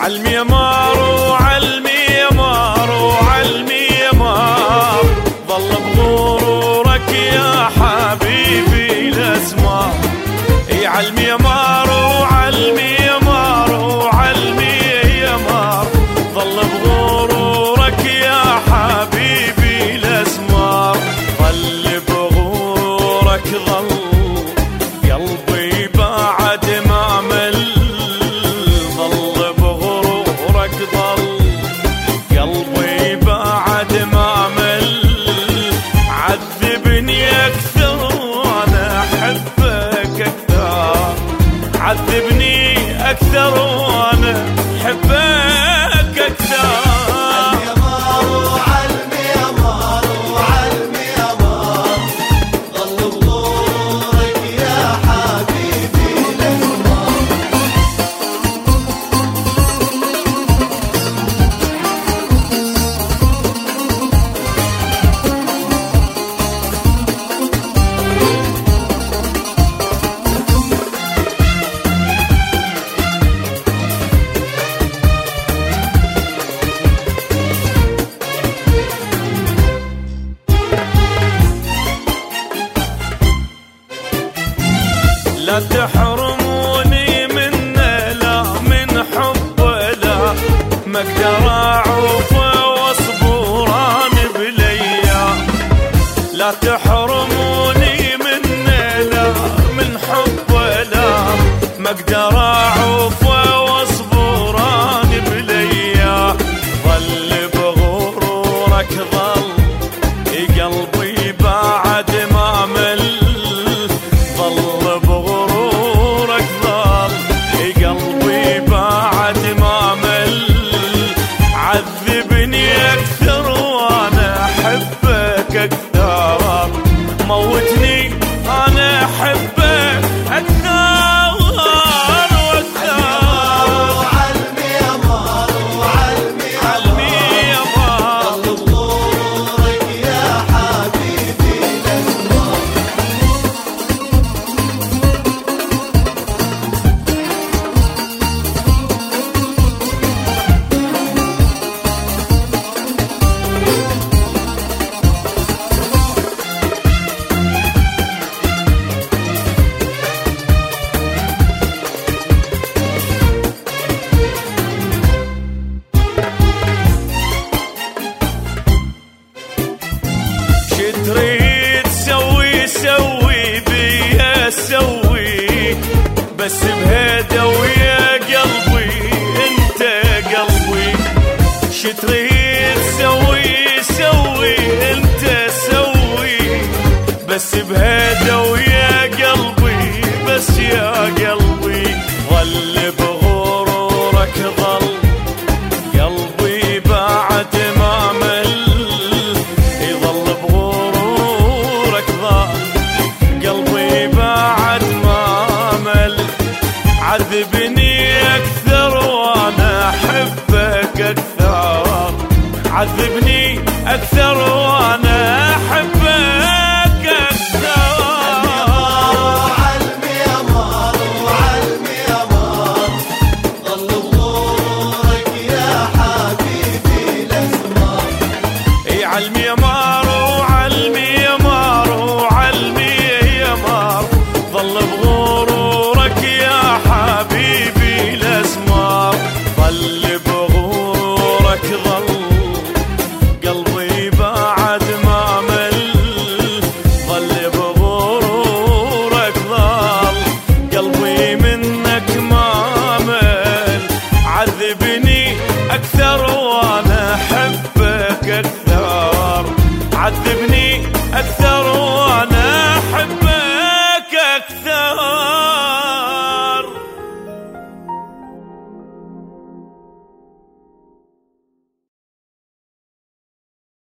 عالميمار وعالميمار وعالميمار ظل بغرورك يا حبيبي الأسمار. اي عالميمار وعالميمار وعالميمار ظل بغرورك يا حبيبي الأسمار. ظل بغرورك ظل قلبي بعد ما مل. ظل بغرورك ظل قلبي بعد ما مل. عذبني أكثر وأنا أحبك أكثر. عذبني أكثر وأنا أحبك أكثر. لا تحرموني منه لا من حبه لا. ما اقدر اعوفه واصبر انا بليا. لا تحرموني منه لا من حبه لا. ما اقدر اعوفه واصبر انا بليا. ظل بغرورك ظل قلبي بعد ما مل. ظل بغرورك ظل قلبي بعد ما مل. عذبني أكثر وأنا أحبك أكثر. موتني أنا أحبك أكثر وأكثر. عالميمار وعالميمار ظل بغرورك يا حبيبي الأسمار. تريد سوي سوي بيا سوي بس بهدا ويا قلبي انت قلبي. شتريد سوي سوي انت سوي بس بهدا ويا قلبي بس يا قلبي. ظل بغرورك ظل قلبي بعد ما مل. يظل بغرورك ظل قلبي بعد ما مل. عذبني أكثر وأنا أحبك أكثر. عذبني